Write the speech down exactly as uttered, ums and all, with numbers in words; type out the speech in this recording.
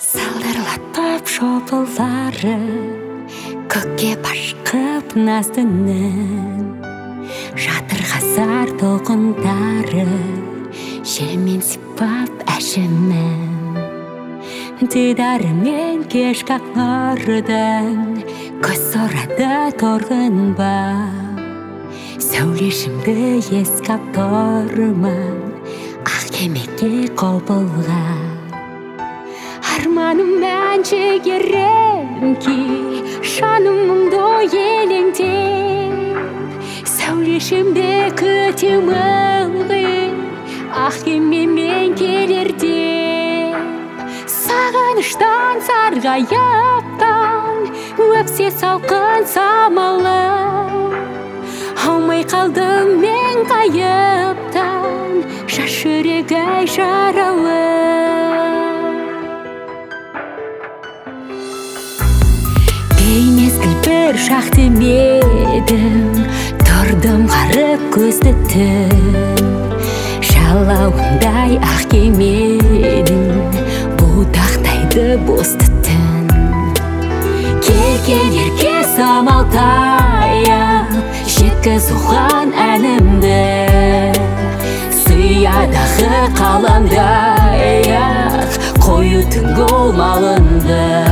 Салдырлатып шопылдары көкке башқып наздының, жатыр ғасар толқындары желмен сипап әшімін. Дидарымен кешкі ақ нұрдың көз сорады торғын ба, сәулешімді ескап тұрмын ақ кемеге қобылға. Арманым мән жігерем ки жаным мұңды елеңдеп, сәулешімді күтемін ақ кемемен келерде. Сағыныштан сарғайыптан өпсе салқын самалы, алмай қалдым мен қайыптан жас жүрегі жаралы. Беймезгіл бір шақ демедім, тұрдым қарып көзді түн, жалауындай ақ кеменің бұтақтайды босты түн. Келген ерке самал таяп жеткіз оған әнімді, сыядағы қаламдай ақ қою түнгі ол малынды.